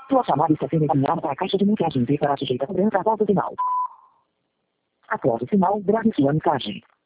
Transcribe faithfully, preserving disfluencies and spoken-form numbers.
Sua chamada está sendo encaminhada para a caixa de mensagens e será sujeita a cobrança após o sinal. Após o sinal, grave sua mensagem.